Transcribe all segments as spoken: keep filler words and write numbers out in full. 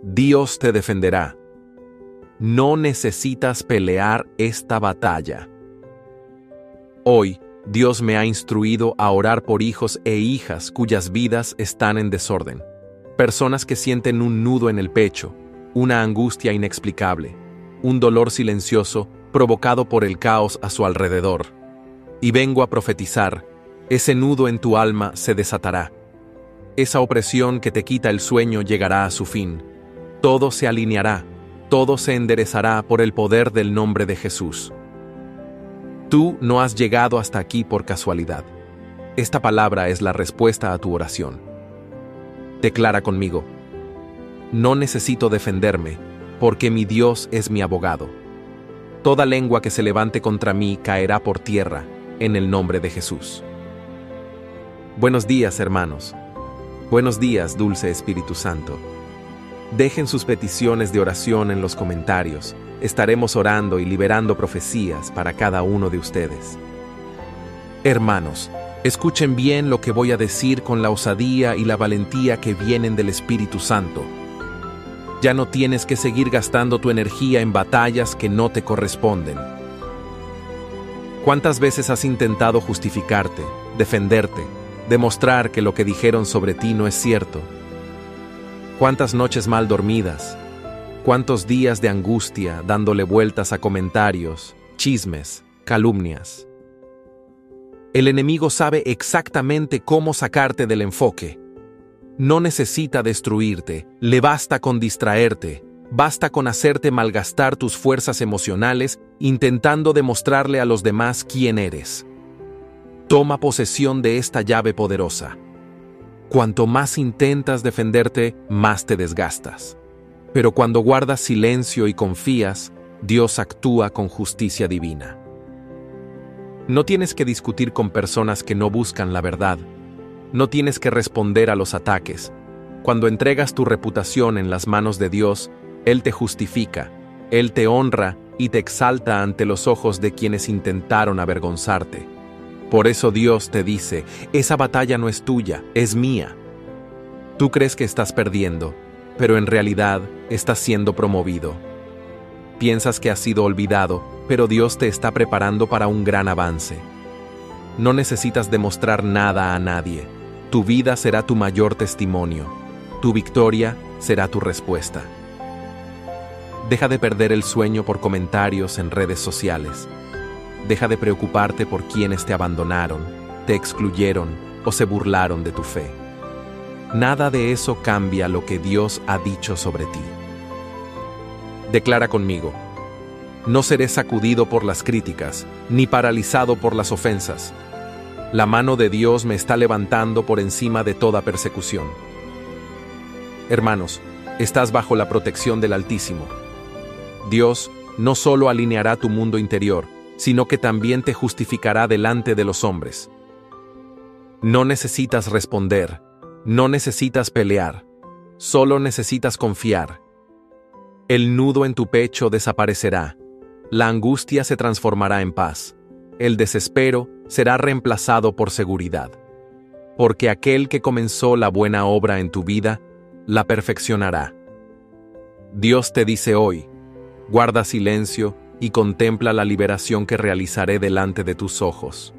Dios te defenderá. No necesitas pelear esta batalla. Hoy, Dios me ha instruido a orar por hijos e hijas cuyas vidas están en desorden. Personas que sienten un nudo en el pecho, una angustia inexplicable, un dolor silencioso provocado por el caos a su alrededor. Y vengo a profetizar, ese nudo en tu alma se desatará. Esa opresión que te quita el sueño llegará a su fin. Todo se alineará, todo se enderezará por el poder del nombre de Jesús. Tú no has llegado hasta aquí por casualidad. Esta palabra es la respuesta a tu oración. Declara conmigo: no necesito defenderme, porque mi Dios es mi abogado. Toda lengua que se levante contra mí caerá por tierra, en el nombre de Jesús. Buenos días, hermanos. Buenos días, dulce Espíritu Santo. Dejen sus peticiones de oración en los comentarios. Estaremos orando y liberando profecías para cada uno de ustedes. Hermanos, escuchen bien lo que voy a decir con la osadía y la valentía que vienen del Espíritu Santo. Ya no tienes que seguir gastando tu energía en batallas que no te corresponden. ¿Cuántas veces has intentado justificarte, defenderte, demostrar que lo que dijeron sobre ti no es cierto? ¿Cuántas noches mal dormidas? ¿Cuántos días de angustia dándole vueltas a comentarios, chismes, calumnias? El enemigo sabe exactamente cómo sacarte del enfoque. No necesita destruirte, le basta con distraerte, basta con hacerte malgastar tus fuerzas emocionales intentando demostrarle a los demás quién eres. Toma posesión de esta llave poderosa. Cuanto más intentas defenderte, más te desgastas. Pero cuando guardas silencio y confías, Dios actúa con justicia divina. No tienes que discutir con personas que no buscan la verdad. No tienes que responder a los ataques. Cuando entregas tu reputación en las manos de Dios, Él te justifica, Él te honra y te exalta ante los ojos de quienes intentaron avergonzarte. Por eso Dios te dice, esa batalla no es tuya, es mía. Tú crees que estás perdiendo, pero en realidad estás siendo promovido. Piensas que has sido olvidado, pero Dios te está preparando para un gran avance. No necesitas demostrar nada a nadie. Tu vida será tu mayor testimonio. Tu victoria será tu respuesta. Deja de perder el sueño por comentarios en redes sociales. Deja de preocuparte por quienes te abandonaron, te excluyeron o se burlaron de tu fe. Nada de eso cambia lo que Dios ha dicho sobre ti. Declara conmigo: no seré sacudido por las críticas, ni paralizado por las ofensas. La mano de Dios me está levantando por encima de toda persecución. Hermanos, estás bajo la protección del Altísimo. Dios no solo alineará tu mundo interior, sino que también te justificará delante de los hombres. No necesitas responder, no necesitas pelear, solo necesitas confiar. El nudo en tu pecho desaparecerá, la angustia se transformará en paz, el desespero será reemplazado por seguridad. Porque aquel que comenzó la buena obra en tu vida, la perfeccionará. Dios te dice hoy: guarda silencio y contempla la liberación que realizaré delante de tus ojos.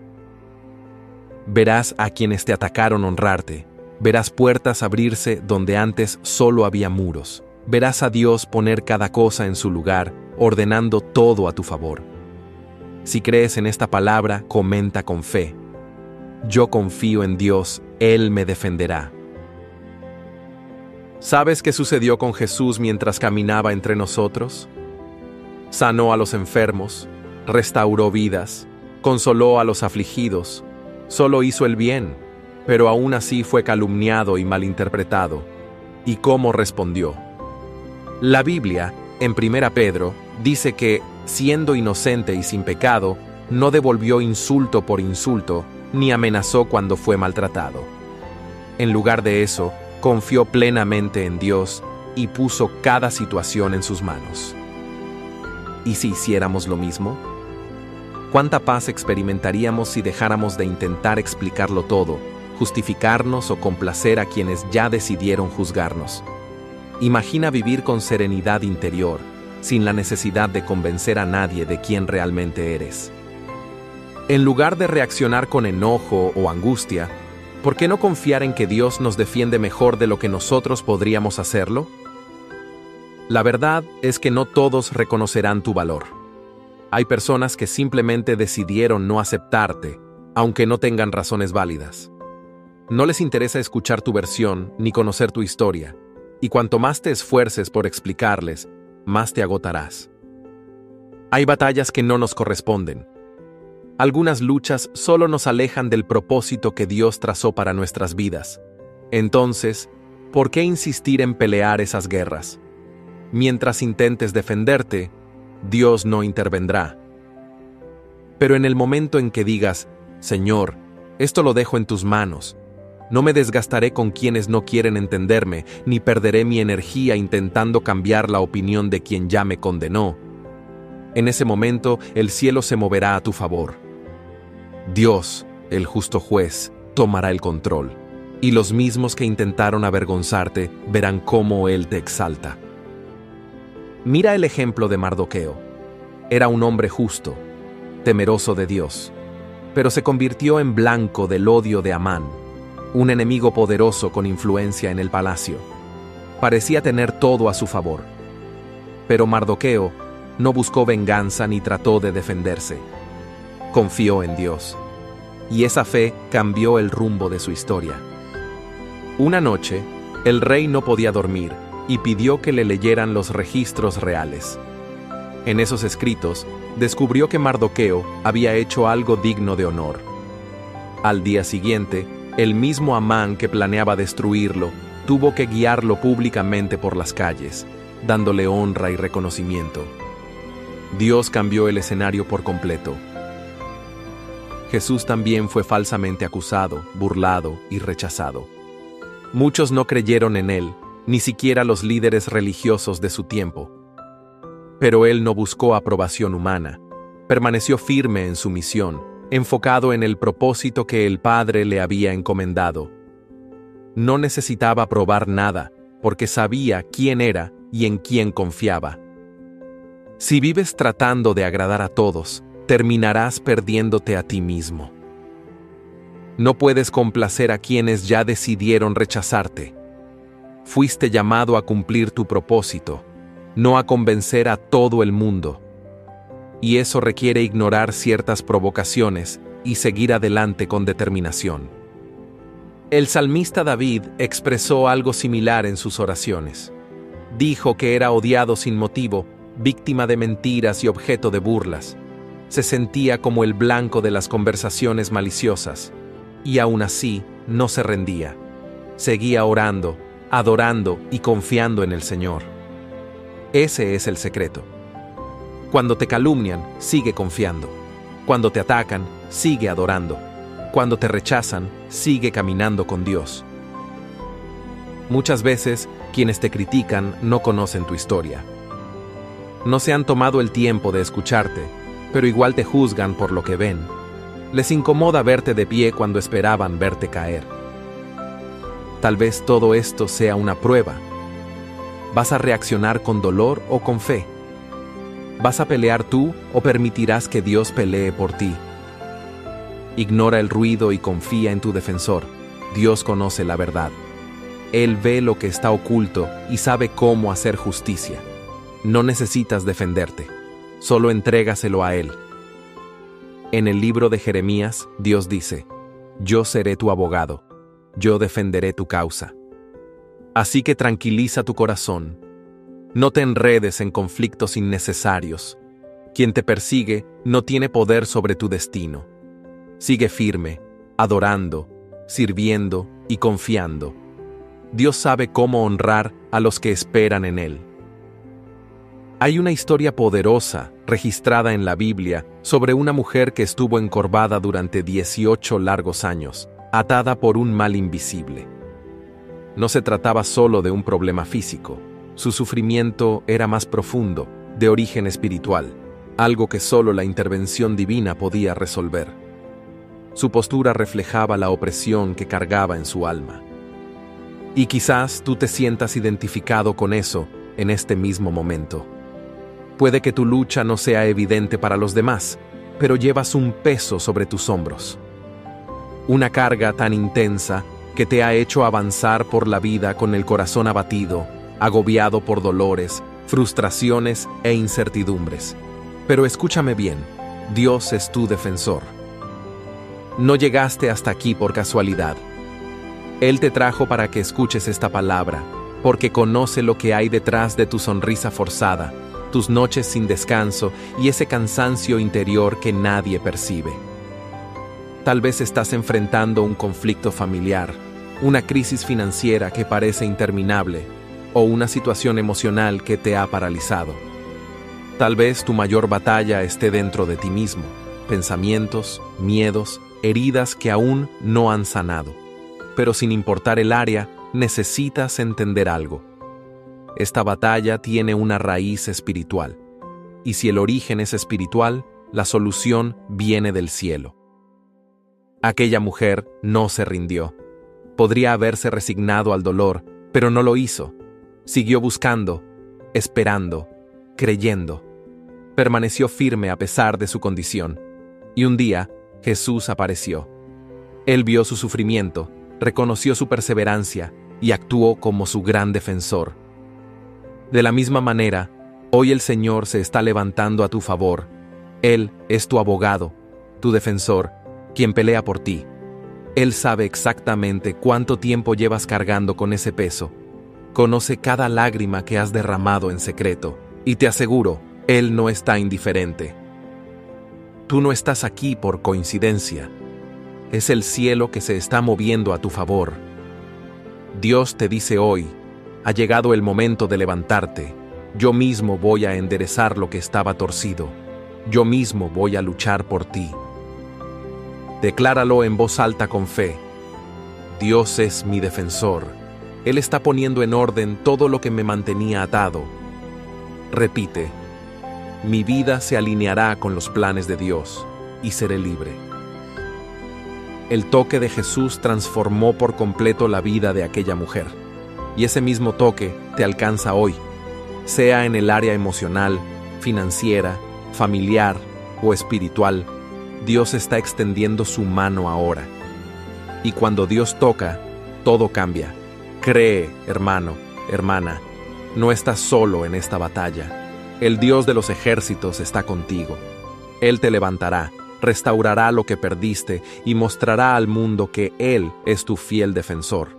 Verás a quienes te atacaron honrarte, verás puertas abrirse donde antes solo había muros, verás a Dios poner cada cosa en su lugar, ordenando todo a tu favor. Si crees en esta palabra, comenta con fe: yo confío en Dios, Él me defenderá. ¿Sabes qué sucedió con Jesús mientras caminaba entre nosotros? Sanó a los enfermos, restauró vidas, consoló a los afligidos, solo hizo el bien, pero aún así fue calumniado y malinterpretado. ¿Y cómo respondió? La Biblia, en Primera Pedro, dice que, siendo inocente y sin pecado, no devolvió insulto por insulto, ni amenazó cuando fue maltratado. En lugar de eso, confió plenamente en Dios y puso cada situación en sus manos. ¿Y si hiciéramos lo mismo? ¿Cuánta paz experimentaríamos si dejáramos de intentar explicarlo todo, justificarnos o complacer a quienes ya decidieron juzgarnos? Imagina vivir con serenidad interior, sin la necesidad de convencer a nadie de quién realmente eres. En lugar de reaccionar con enojo o angustia, ¿por qué no confiar en que Dios nos defiende mejor de lo que nosotros podríamos hacerlo? La verdad es que no todos reconocerán tu valor. Hay personas que simplemente decidieron no aceptarte, aunque no tengan razones válidas. No les interesa escuchar tu versión ni conocer tu historia, y cuanto más te esfuerces por explicarles, más te agotarás. Hay batallas que no nos corresponden. Algunas luchas solo nos alejan del propósito que Dios trazó para nuestras vidas. Entonces, ¿por qué insistir en pelear esas guerras? Mientras intentes defenderte, Dios no intervendrá. Pero en el momento en que digas, Señor, esto lo dejo en tus manos, no me desgastaré con quienes no quieren entenderme, ni perderé mi energía intentando cambiar la opinión de quien ya me condenó. En ese momento, el cielo se moverá a tu favor. Dios, el justo juez, tomará el control, y los mismos que intentaron avergonzarte verán cómo Él te exalta. Mira el ejemplo de Mardoqueo. Era un hombre justo, temeroso de Dios, pero se convirtió en blanco del odio de Amán, un enemigo poderoso con influencia en el palacio. Parecía tener todo a su favor. Pero Mardoqueo no buscó venganza ni trató de defenderse. Confió en Dios, y esa fe cambió el rumbo de su historia. Una noche, el rey no podía dormir y pidió que le leyeran los registros reales. En esos escritos, descubrió que Mardoqueo había hecho algo digno de honor. Al día siguiente, el mismo Amán que planeaba destruirlo, tuvo que guiarlo públicamente por las calles, dándole honra y reconocimiento. Dios cambió el escenario por completo. Jesús también fue falsamente acusado, burlado y rechazado. Muchos no creyeron en él, ni siquiera los líderes religiosos de su tiempo. Pero él no buscó aprobación humana, permaneció firme en su misión, enfocado en el propósito que el Padre le había encomendado. No necesitaba probar nada, porque sabía quién era y en quién confiaba. Si vives tratando de agradar a todos, terminarás perdiéndote a ti mismo. No puedes complacer a quienes ya decidieron rechazarte. Fuiste llamado a cumplir tu propósito, no a convencer a todo el mundo. Y eso requiere ignorar ciertas provocaciones y seguir adelante con determinación. El salmista David expresó algo similar en sus oraciones. Dijo que era odiado sin motivo, víctima de mentiras y objeto de burlas. Se sentía como el blanco de las conversaciones maliciosas, y aún así no se rendía. Seguía orando, adorando y confiando en el Señor. Ese es el secreto. Cuando te calumnian, sigue confiando. Cuando te atacan, sigue adorando. Cuando te rechazan, sigue caminando con Dios. Muchas veces, quienes te critican no conocen tu historia. No se han tomado el tiempo de escucharte, pero igual te juzgan por lo que ven. Les incomoda verte de pie cuando esperaban verte caer. Tal vez todo esto sea una prueba. ¿Vas a reaccionar con dolor o con fe? ¿Vas a pelear tú o permitirás que Dios pelee por ti? Ignora el ruido y confía en tu defensor. Dios conoce la verdad. Él ve lo que está oculto y sabe cómo hacer justicia. No necesitas defenderte. Solo entrégaselo a Él. En el libro de Jeremías, Dios dice, «Yo seré tu abogado, yo defenderé tu causa». Así que tranquiliza tu corazón. No te enredes en conflictos innecesarios. Quien te persigue no tiene poder sobre tu destino. Sigue firme, adorando, sirviendo y confiando. Dios sabe cómo honrar a los que esperan en Él. Hay una historia poderosa, registrada en la Biblia, sobre una mujer que estuvo encorvada durante dieciocho largos años, atada por un mal invisible. No se trataba solo de un problema físico. Su sufrimiento era más profundo, de origen espiritual, algo que solo la intervención divina podía resolver. Su postura reflejaba la opresión que cargaba en su alma. Y quizás tú te sientas identificado con eso en este mismo momento. Puede que tu lucha no sea evidente para los demás, pero llevas un peso sobre tus hombros. Una carga tan intensa que te ha hecho avanzar por la vida con el corazón abatido, agobiado por dolores, frustraciones e incertidumbres. Pero escúchame bien, Dios es tu defensor. No llegaste hasta aquí por casualidad. Él te trajo para que escuches esta palabra, porque conoce lo que hay detrás de tu sonrisa forzada, tus noches sin descanso y ese cansancio interior que nadie percibe. Tal vez estás enfrentando un conflicto familiar, una crisis financiera que parece interminable, o una situación emocional que te ha paralizado. Tal vez tu mayor batalla esté dentro de ti mismo, pensamientos, miedos, heridas que aún no han sanado. Pero sin importar el área, necesitas entender algo. Esta batalla tiene una raíz espiritual, y si el origen es espiritual, la solución viene del cielo. Aquella mujer no se rindió. Podría haberse resignado al dolor, pero no lo hizo. Siguió buscando, esperando, creyendo. Permaneció firme a pesar de su condición. Y un día, Jesús apareció. Él vio su sufrimiento, reconoció su perseverancia y actuó como su gran defensor. De la misma manera, hoy el Señor se está levantando a tu favor. Él es tu abogado, tu defensor, quien pelea por ti. Él sabe exactamente cuánto tiempo llevas cargando con ese peso. Conoce cada lágrima que has derramado en secreto, y te aseguro, Él no está indiferente. Tú no estás aquí por coincidencia. Es el cielo que se está moviendo a tu favor. Dios te dice hoy, ha llegado el momento de levantarte. Yo mismo voy a enderezar lo que estaba torcido. Yo mismo voy a luchar por ti. Decláralo en voz alta con fe. Dios es mi defensor. Él está poniendo en orden todo lo que me mantenía atado. Repite, mi vida se alineará con los planes de Dios y seré libre. El toque de Jesús transformó por completo la vida de aquella mujer. Y ese mismo toque te alcanza hoy, sea en el área emocional, financiera, familiar o espiritual. Dios está extendiendo su mano ahora. Y cuando Dios toca, todo cambia. Cree, hermano, hermana, no estás solo en esta batalla. El Dios de los ejércitos está contigo. Él te levantará, restaurará lo que perdiste y mostrará al mundo que Él es tu fiel defensor.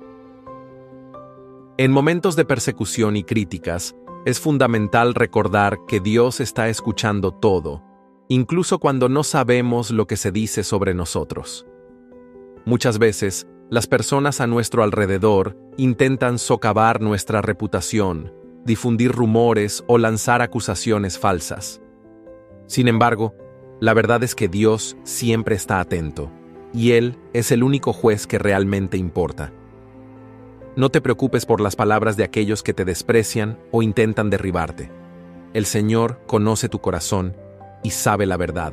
En momentos de persecución y críticas, es fundamental recordar que Dios está escuchando todo, incluso cuando no sabemos lo que se dice sobre nosotros. Muchas veces, las personas a nuestro alrededor intentan socavar nuestra reputación, difundir rumores o lanzar acusaciones falsas. Sin embargo, la verdad es que Dios siempre está atento, y Él es el único juez que realmente importa. No te preocupes por las palabras de aquellos que te desprecian o intentan derribarte. El Señor conoce tu corazón y sabe la verdad.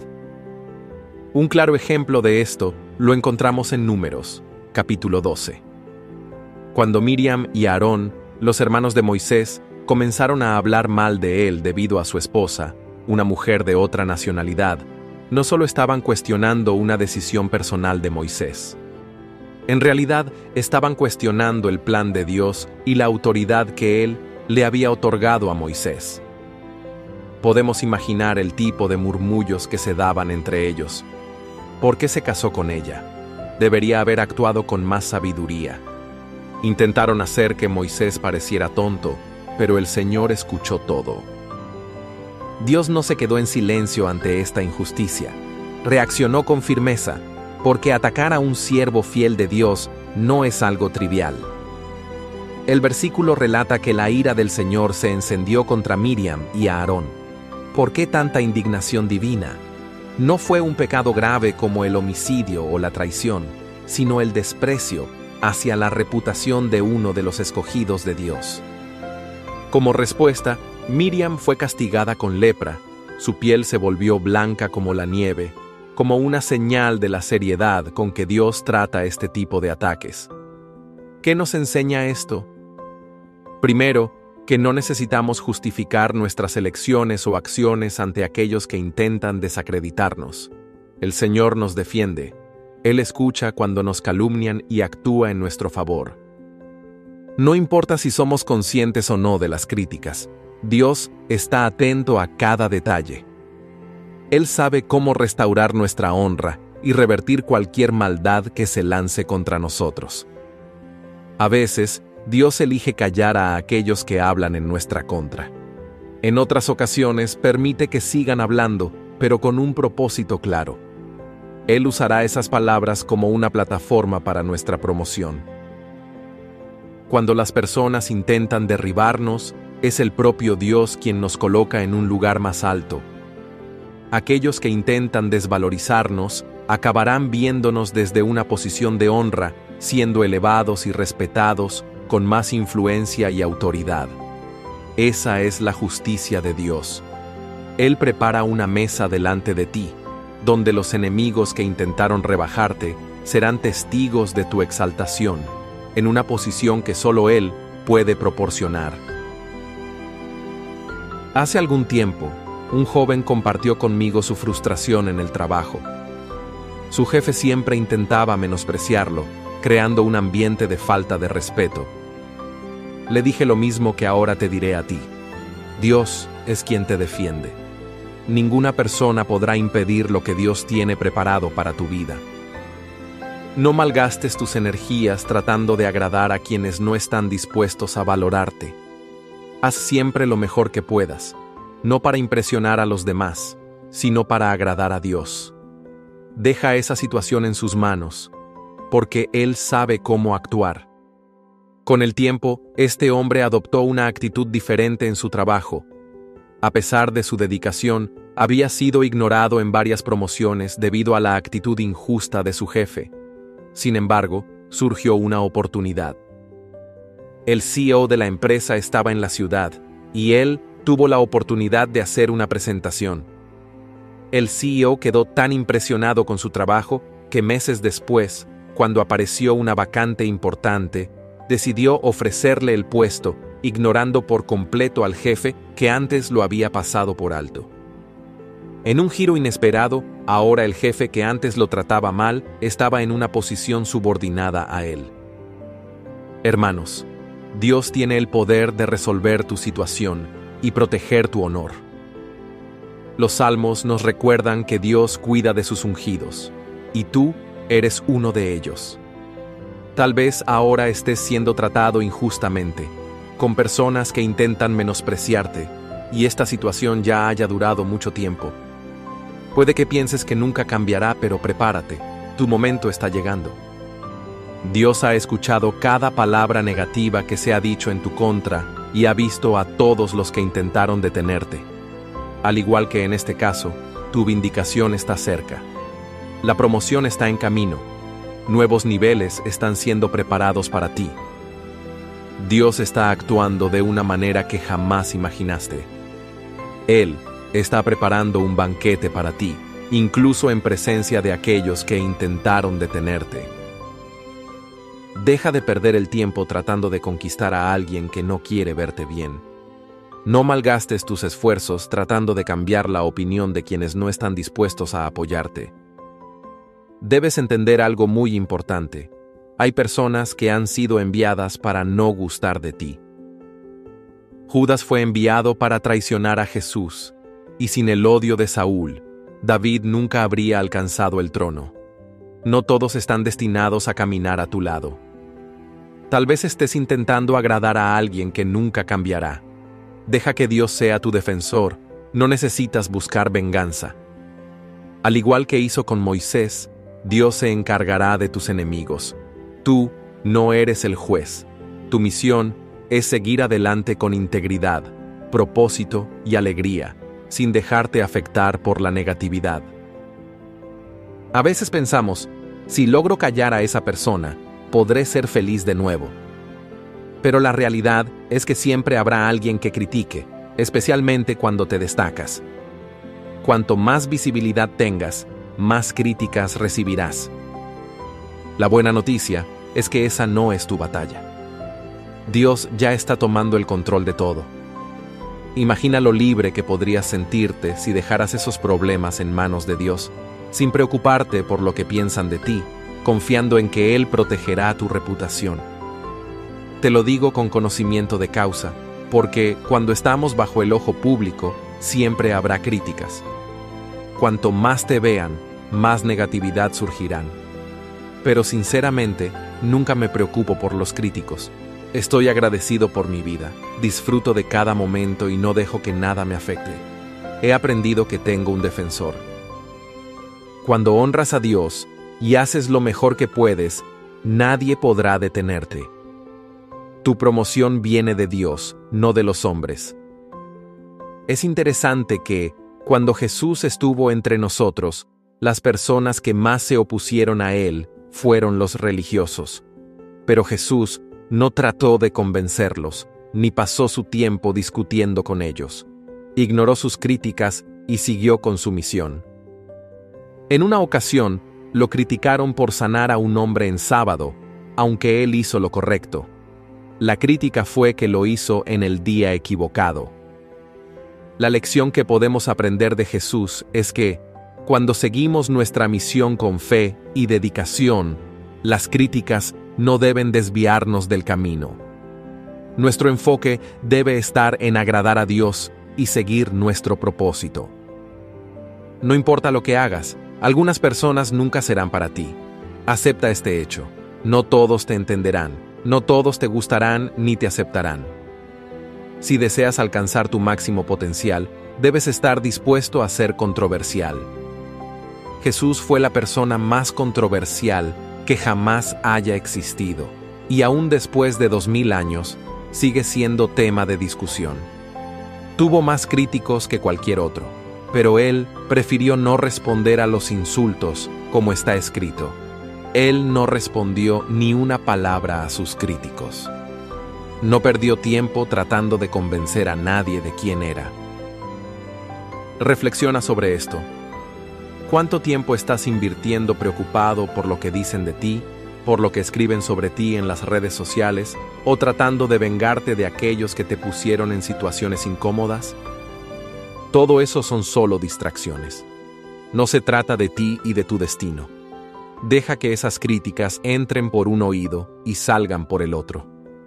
Un claro ejemplo de esto lo encontramos en Números, capítulo doce. Cuando Miriam y Aarón, los hermanos de Moisés, comenzaron a hablar mal de él debido a su esposa, una mujer de otra nacionalidad, no solo estaban cuestionando una decisión personal de Moisés. En realidad, estaban cuestionando el plan de Dios y la autoridad que Él le había otorgado a Moisés. Podemos imaginar el tipo de murmullos que se daban entre ellos. ¿Por qué se casó con ella? Debería haber actuado con más sabiduría. Intentaron hacer que Moisés pareciera tonto, pero el Señor escuchó todo. Dios no se quedó en silencio ante esta injusticia. Reaccionó con firmeza, porque atacar a un siervo fiel de Dios no es algo trivial. El versículo relata que la ira del Señor se encendió contra Miriam y Aarón. ¿Por qué tanta indignación divina? No fue un pecado grave como el homicidio o la traición, sino el desprecio hacia la reputación de uno de los escogidos de Dios. Como respuesta, Miriam fue castigada con lepra, su piel se volvió blanca como la nieve, como una señal de la seriedad con que Dios trata este tipo de ataques. ¿Qué nos enseña esto? Primero, que no necesitamos justificar nuestras elecciones o acciones ante aquellos que intentan desacreditarnos. El Señor nos defiende. Él escucha cuando nos calumnian y actúa en nuestro favor. No importa si somos conscientes o no de las críticas, Dios está atento a cada detalle. Él sabe cómo restaurar nuestra honra y revertir cualquier maldad que se lance contra nosotros. A veces, Dios elige callar a aquellos que hablan en nuestra contra. En otras ocasiones, permite que sigan hablando, pero con un propósito claro. Él usará esas palabras como una plataforma para nuestra promoción. Cuando las personas intentan derribarnos, es el propio Dios quien nos coloca en un lugar más alto. Aquellos que intentan desvalorizarnos acabarán viéndonos desde una posición de honra, siendo elevados y respetados, con más influencia y autoridad. Esa es la justicia de Dios. Él prepara una mesa delante de ti, donde los enemigos que intentaron rebajarte serán testigos de tu exaltación, en una posición que solo Él puede proporcionar. Hace algún tiempo, un joven compartió conmigo su frustración en el trabajo. Su jefe siempre intentaba menospreciarlo, creando un ambiente de falta de respeto. Le dije lo mismo que ahora te diré a ti. Dios es quien te defiende. Ninguna persona podrá impedir lo que Dios tiene preparado para tu vida. No malgastes tus energías tratando de agradar a quienes no están dispuestos a valorarte. Haz siempre lo mejor que puedas, no para impresionar a los demás, sino para agradar a Dios. Deja esa situación en sus manos, porque Él sabe cómo actuar. Con el tiempo, este hombre adoptó una actitud diferente en su trabajo. A pesar de su dedicación, había sido ignorado en varias promociones debido a la actitud injusta de su jefe. Sin embargo, surgió una oportunidad. El C E O de la empresa estaba en la ciudad, y él tuvo la oportunidad de hacer una presentación. El C E O quedó tan impresionado con su trabajo que meses después, cuando apareció una vacante importante, decidió ofrecerle el puesto, ignorando por completo al jefe que antes lo había pasado por alto. En un giro inesperado, ahora el jefe que antes lo trataba mal estaba en una posición subordinada a él. Hermanos, Dios tiene el poder de resolver tu situación y proteger tu honor. Los salmos nos recuerdan que Dios cuida de sus ungidos, y tú eres uno de ellos. Tal vez ahora estés siendo tratado injustamente, con personas que intentan menospreciarte, y esta situación ya haya durado mucho tiempo. Puede que pienses que nunca cambiará, pero prepárate, tu momento está llegando. Dios ha escuchado cada palabra negativa que se ha dicho en tu contra y ha visto a todos los que intentaron detenerte. Al igual que en este caso, tu vindicación está cerca. La promoción está en camino. Nuevos niveles están siendo preparados para ti. Dios está actuando de una manera que jamás imaginaste. Él está preparando un banquete para ti, incluso en presencia de aquellos que intentaron detenerte. Deja de perder el tiempo tratando de conquistar a alguien que no quiere verte bien. No malgastes tus esfuerzos tratando de cambiar la opinión de quienes no están dispuestos a apoyarte. Debes entender algo muy importante. Hay personas que han sido enviadas para no gustar de ti. Judas fue enviado para traicionar a Jesús, y sin el odio de Saúl, David nunca habría alcanzado el trono. No todos están destinados a caminar a tu lado. Tal vez estés intentando agradar a alguien que nunca cambiará. Deja que Dios sea tu defensor, no necesitas buscar venganza. Al igual que hizo con Moisés, Dios se encargará de tus enemigos. Tú no eres el juez. Tu misión es seguir adelante con integridad, propósito y alegría, sin dejarte afectar por la negatividad. A veces pensamos, si logro callar a esa persona, podré ser feliz de nuevo. Pero la realidad es que siempre habrá alguien que critique, especialmente cuando te destacas. Cuanto más visibilidad tengas, más críticas recibirás. La buena noticia es que esa no es tu batalla. Dios ya está tomando el control de todo. Imagina lo libre que podrías sentirte si dejaras esos problemas en manos de Dios, sin preocuparte por lo que piensan de ti, confiando en que Él protegerá tu reputación. Te lo digo con conocimiento de causa, porque cuando estamos bajo el ojo público, siempre habrá críticas. Cuanto más te vean, más negatividad surgirán. Pero sinceramente, nunca me preocupo por los críticos. Estoy agradecido por mi vida, disfruto de cada momento y no dejo que nada me afecte. He aprendido que tengo un defensor. Cuando honras a Dios y haces lo mejor que puedes, nadie podrá detenerte. Tu promoción viene de Dios, no de los hombres. Es interesante que, cuando Jesús estuvo entre nosotros, las personas que más se opusieron a Él fueron los religiosos. Pero Jesús no trató de convencerlos, ni pasó su tiempo discutiendo con ellos. Ignoró sus críticas y siguió con su misión. En una ocasión, lo criticaron por sanar a un hombre en sábado, aunque él hizo lo correcto. La crítica fue que lo hizo en el día equivocado. La lección que podemos aprender de Jesús es que, cuando seguimos nuestra misión con fe y dedicación, las críticas no deben desviarnos del camino. Nuestro enfoque debe estar en agradar a Dios y seguir nuestro propósito. No importa lo que hagas, algunas personas nunca serán para ti. Acepta este hecho. No todos te entenderán, no todos te gustarán ni te aceptarán. Si deseas alcanzar tu máximo potencial, debes estar dispuesto a ser controversial. Jesús fue la persona más controversial que jamás haya existido, y aún después de dos mil años, sigue siendo tema de discusión. Tuvo más críticos que cualquier otro, pero él prefirió no responder a los insultos, como está escrito. Él no respondió ni una palabra a sus críticos. No perdió tiempo tratando de convencer a nadie de quién era. Reflexiona sobre esto. ¿Cuánto tiempo estás invirtiendo preocupado por lo que dicen de ti, por lo que escriben sobre ti en las redes sociales, o tratando de vengarte de aquellos que te pusieron en situaciones incómodas? Todo eso son solo distracciones. No se trata de ti y de tu destino. Deja que esas críticas entren por un oído y salgan por el otro.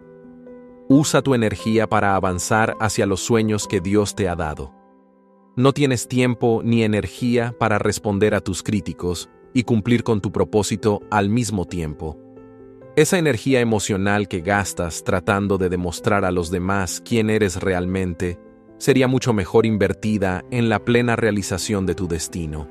Usa tu energía para avanzar hacia los sueños que Dios te ha dado. No tienes tiempo ni energía para responder a tus críticos y cumplir con tu propósito al mismo tiempo. Esa energía emocional que gastas tratando de demostrar a los demás quién eres realmente sería mucho mejor invertida en la plena realización de tu destino.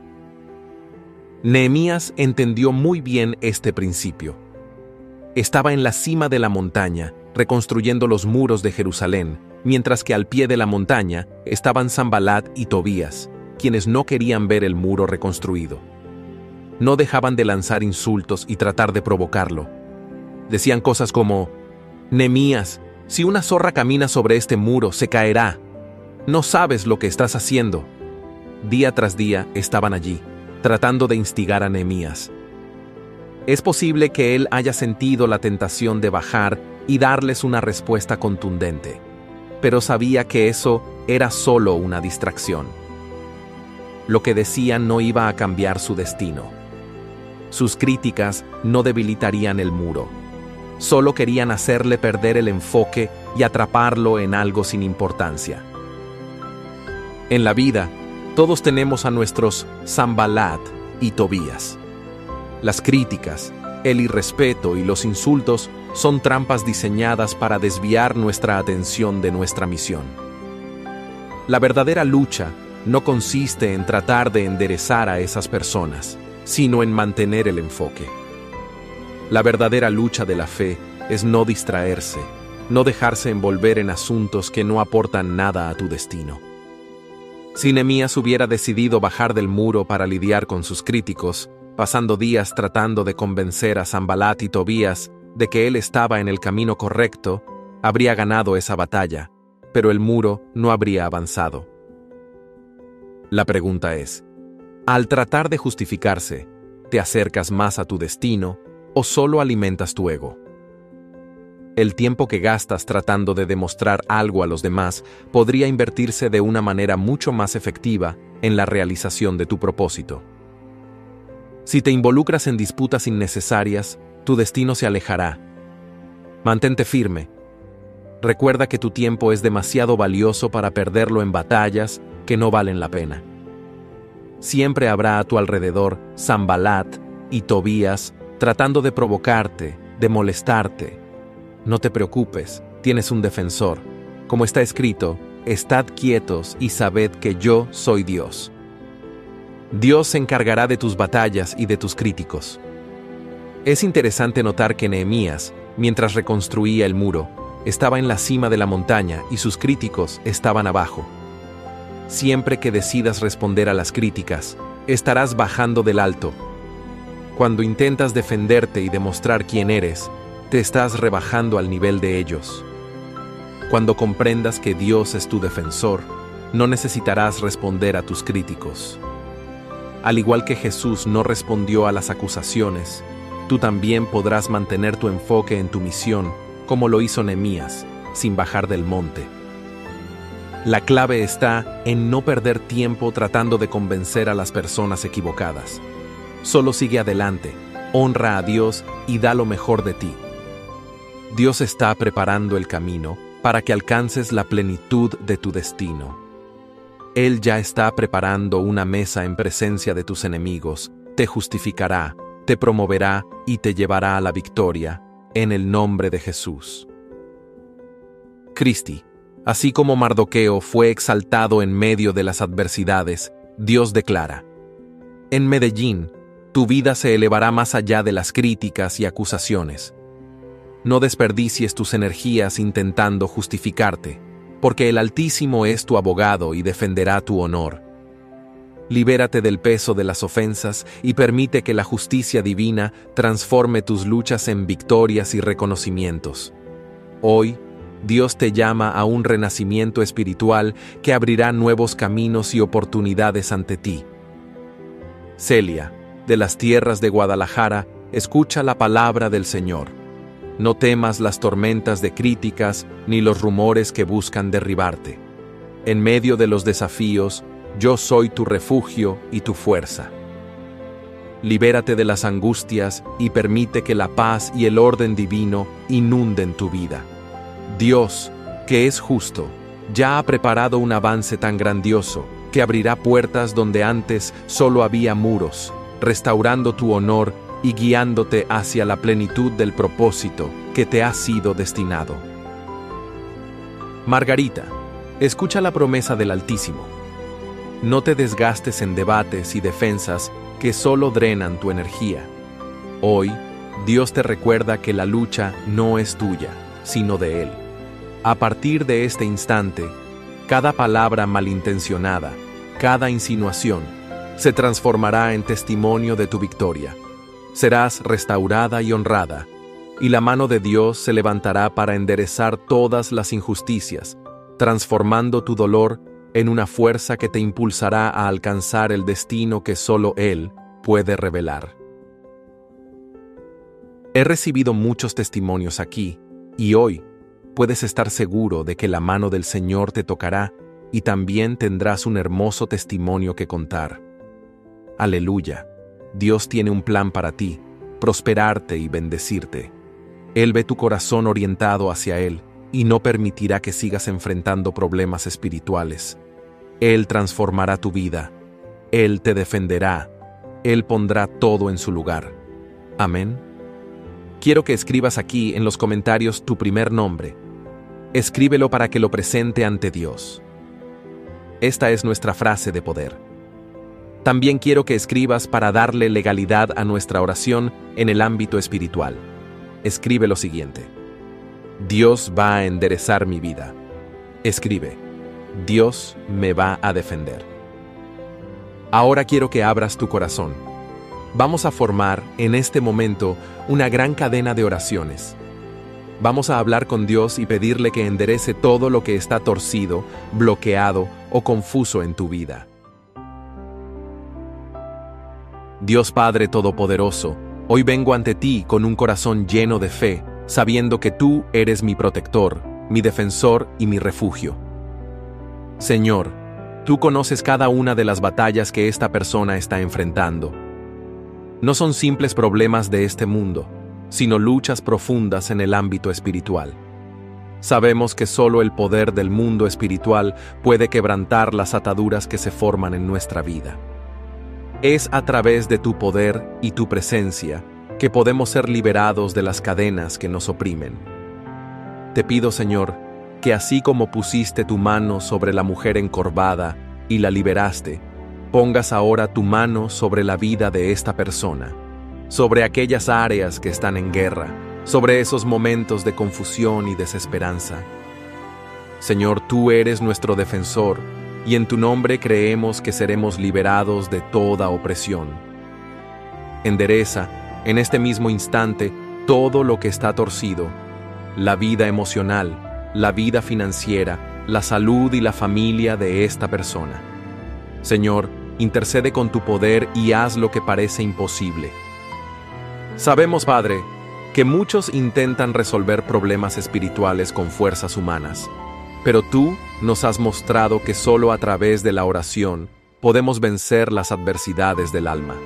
Nehemías entendió muy bien este principio. Estaba en la cima de la montaña, reconstruyendo los muros de Jerusalén, mientras que al pie de la montaña estaban Sanbalat y Tobías, quienes no querían ver el muro reconstruido. No dejaban de lanzar insultos y tratar de provocarlo. Decían cosas como: Nehemías, si una zorra camina sobre este muro, se caerá. No sabes lo que estás haciendo. Día tras día estaban allí, tratando de instigar a Nehemías. Es posible que él haya sentido la tentación de bajar y darles una respuesta contundente, pero sabía que eso era solo una distracción. Lo que decían no iba a cambiar su destino. Sus críticas no debilitarían el muro. Solo querían hacerle perder el enfoque y atraparlo en algo sin importancia. En la vida, todos tenemos a nuestros Sanbalat y Tobías. Las críticas, el irrespeto y los insultos son trampas diseñadas para desviar nuestra atención de nuestra misión. La verdadera lucha no consiste en tratar de enderezar a esas personas, sino en mantener el enfoque. La verdadera lucha de la fe es no distraerse, no dejarse envolver en asuntos que no aportan nada a tu destino. Si Nehemías hubiera decidido bajar del muro para lidiar con sus críticos, pasando días tratando de convencer a Sanbalat y Tobías de que él estaba en el camino correcto, habría ganado esa batalla, pero el muro no habría avanzado. La pregunta es, al tratar de justificarse, ¿te acercas más a tu destino o solo alimentas tu ego? El tiempo que gastas tratando de demostrar algo a los demás podría invertirse de una manera mucho más efectiva en la realización de tu propósito. Si te involucras en disputas innecesarias, tu destino se alejará. Mantente firme. Recuerda que tu tiempo es demasiado valioso para perderlo en batallas que no valen la pena. Siempre habrá a tu alrededor Sanbalat y Tobías tratando de provocarte, de molestarte. No te preocupes, tienes un defensor. Como está escrito, estad quietos y sabed que yo soy Dios. Dios se encargará de tus batallas y de tus críticos. Es interesante notar que Nehemías, mientras reconstruía el muro, estaba en la cima de la montaña y sus críticos estaban abajo. Siempre que decidas responder a las críticas, estarás bajando del alto. Cuando intentas defenderte y demostrar quién eres, te estás rebajando al nivel de ellos. Cuando comprendas que Dios es tu defensor, no necesitarás responder a tus críticos. Al igual que Jesús no respondió a las acusaciones, tú también podrás mantener tu enfoque en tu misión, como lo hizo Nehemías, sin bajar del monte. La clave está en no perder tiempo tratando de convencer a las personas equivocadas. Solo sigue adelante, honra a Dios y da lo mejor de ti. Dios está preparando el camino para que alcances la plenitud de tu destino. Él ya está preparando una mesa en presencia de tus enemigos, te justificará, te promoverá y te llevará a la victoria, en el nombre de Jesús. Cristi, así como Mardoqueo fue exaltado en medio de las adversidades, Dios declara: en Medellín, tu vida se elevará más allá de las críticas y acusaciones. No desperdicies tus energías intentando justificarte, porque el Altísimo es tu abogado y defenderá tu honor. Libérate del peso de las ofensas y permite que la justicia divina transforme tus luchas en victorias y reconocimientos. Hoy, Dios te llama a un renacimiento espiritual que abrirá nuevos caminos y oportunidades ante ti. Celia, de las tierras de Guadalajara, escucha la palabra del Señor. No temas las tormentas de críticas ni los rumores que buscan derribarte. En medio de los desafíos, yo soy tu refugio y tu fuerza. Libérate de las angustias y permite que la paz y el orden divino inunden tu vida. Dios, que es justo, ya ha preparado un avance tan grandioso que abrirá puertas donde antes solo había muros, restaurando tu honor y guiándote hacia la plenitud del propósito que te ha sido destinado. Margarita, escucha la promesa del Altísimo. No te desgastes en debates y defensas que solo drenan tu energía. Hoy, Dios te recuerda que la lucha no es tuya, sino de Él. A partir de este instante, cada palabra malintencionada, cada insinuación, se transformará en testimonio de tu victoria. Serás restaurada y honrada, y la mano de Dios se levantará para enderezar todas las injusticias, transformando tu dolor en una fuerza que te impulsará a alcanzar el destino que solo Él puede revelar. He recibido muchos testimonios aquí, y hoy puedes estar seguro de que la mano del Señor te tocará y también tendrás un hermoso testimonio que contar. Aleluya. Dios tiene un plan para ti, prosperarte y bendecirte. Él ve tu corazón orientado hacia Él y no permitirá que sigas enfrentando problemas espirituales. Él transformará tu vida. Él te defenderá. Él pondrá todo en su lugar. Amén. Quiero que escribas aquí en los comentarios tu primer nombre. Escríbelo para que lo presente ante Dios. Esta es nuestra frase de poder. También quiero que escribas para darle legalidad a nuestra oración en el ámbito espiritual. Escribe lo siguiente: Dios va a enderezar mi vida. Escribe: Dios me va a defender. Ahora quiero que abras tu corazón. Vamos a formar, en este momento, una gran cadena de oraciones. Vamos a hablar con Dios y pedirle que enderece todo lo que está torcido, bloqueado o confuso en tu vida. Dios Padre Todopoderoso, Hoy vengo ante ti con un corazón lleno de fe, sabiendo que tú eres mi protector, mi defensor y mi refugio. Señor, tú conoces cada una de las batallas que esta persona está enfrentando. No son simples problemas de este mundo, sino luchas profundas en el ámbito espiritual. Sabemos que solo el poder del mundo espiritual puede quebrantar las ataduras que se forman en nuestra vida. Es a través de tu poder y tu presencia que podemos ser liberados de las cadenas que nos oprimen. Te pido, Señor, que así como pusiste tu mano sobre la mujer encorvada y la liberaste, pongas ahora tu mano sobre la vida de esta persona, sobre aquellas áreas que están en guerra, sobre esos momentos de confusión y desesperanza. Señor, tú eres nuestro defensor, y en tu nombre creemos que seremos liberados de toda opresión. Endereza, en este mismo instante, todo lo que está torcido, la vida emocional, la vida financiera, la salud y la familia de esta persona. Señor, intercede con tu poder y haz lo que parece imposible. Sabemos, Padre, que muchos intentan resolver problemas espirituales con fuerzas humanas, pero tú nos has mostrado que solo a través de la oración podemos vencer las adversidades del alma.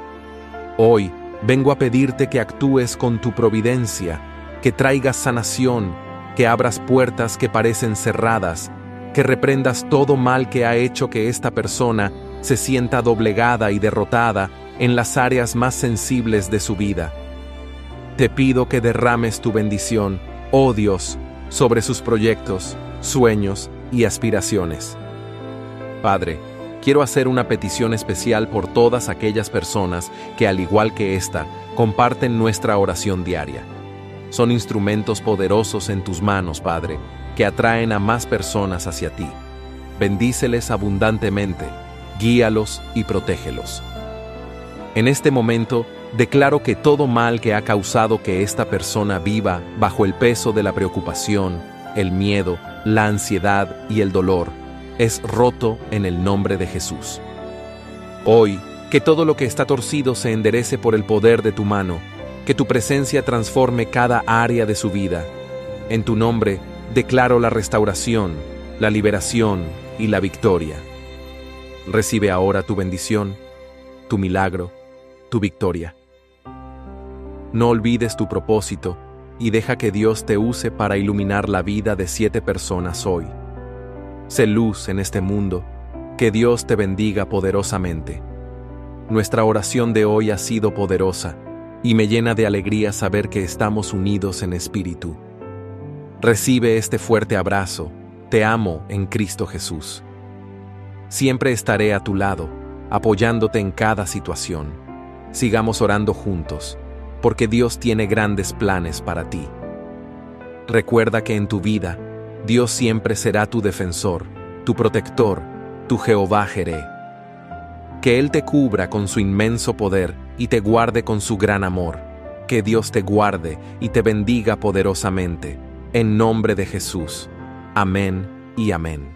Hoy vengo a pedirte que actúes con tu providencia, que traigas sanación, que abras puertas que parecen cerradas, que reprendas todo mal que ha hecho que esta persona se sienta doblegada y derrotada en las áreas más sensibles de su vida. Te pido que derrames tu bendición, oh Dios, sobre sus proyectos, sueños y aspiraciones. Padre, quiero hacer una petición especial por todas aquellas personas que, al igual que esta, comparten nuestra oración diaria. Son instrumentos poderosos en tus manos, Padre, que atraen a más personas hacia ti. Bendíceles abundantemente, guíalos y protégelos. En este momento, declaro que todo mal que ha causado que esta persona viva bajo el peso de la preocupación, el miedo, la ansiedad y el dolor, es roto en el nombre de Jesús. Hoy, que todo lo que está torcido se enderece por el poder de tu mano, que tu presencia transforme cada área de su vida. En tu nombre, declaro la restauración, la liberación y la victoria. Recibe ahora tu bendición, tu milagro, tu victoria. No olvides tu propósito y deja que Dios te use para iluminar la vida de siete personas hoy. Sé luz en este mundo, que Dios te bendiga poderosamente. Nuestra oración de hoy ha sido poderosa y me llena de alegría saber que estamos unidos en espíritu. Recibe este fuerte abrazo, te amo en Cristo Jesús. Siempre estaré a tu lado, apoyándote en cada situación. Sigamos orando juntos, porque Dios tiene grandes planes para ti. Recuerda que en tu vida, Dios siempre será tu defensor, tu protector, tu Jehová Jireh. Que Él te cubra con su inmenso poder y te guarde con su gran amor. Que Dios te guarde y te bendiga poderosamente. En nombre de Jesús. Amén y amén.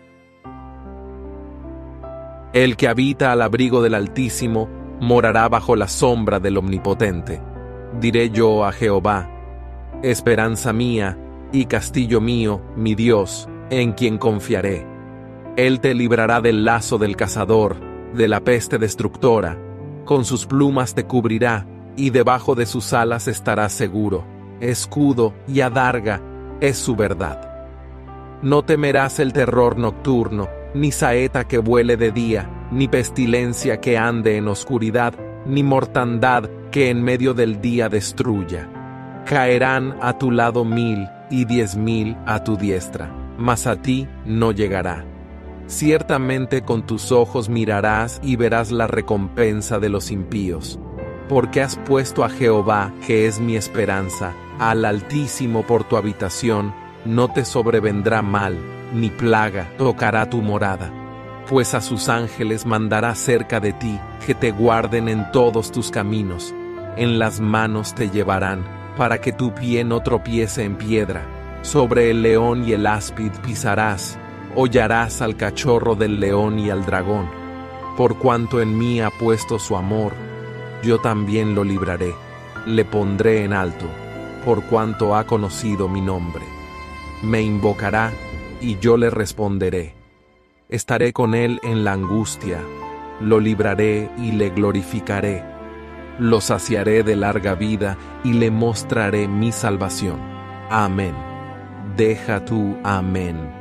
El que habita al abrigo del Altísimo morará bajo la sombra del Omnipotente. Diré yo a Jehová, esperanza mía y castillo mío, mi Dios, en quien confiaré. Él te librará del lazo del cazador, de la peste destructora. Con sus plumas te cubrirá, y debajo de sus alas estarás seguro. Escudo y adarga es su verdad. No temerás el terror nocturno, ni saeta que vuele de día, ni pestilencia que ande en oscuridad, ni mortandad que en medio del día destruya. Caerán a tu lado mil y diez mil a tu diestra, mas a ti no llegará. Ciertamente con tus ojos mirarás y verás la recompensa de los impíos. Porque has puesto a Jehová, que es mi esperanza, al Altísimo por tu habitación, no te sobrevendrá mal, ni plaga tocará tu morada. Pues a sus ángeles mandará cerca de ti, que te guarden en todos tus caminos. En las manos te llevarán, para que tu pie no tropiece en piedra. Sobre el león y el áspid pisarás, hollarás al cachorro del león y al dragón. Por cuanto en mí ha puesto su amor, yo también lo libraré, le pondré en alto, por cuanto ha conocido mi nombre. Me invocará, y yo le responderé. Estaré con él en la angustia, lo libraré y le glorificaré. Lo saciaré de larga vida y le mostraré mi salvación. Amén. Deja tú, amén.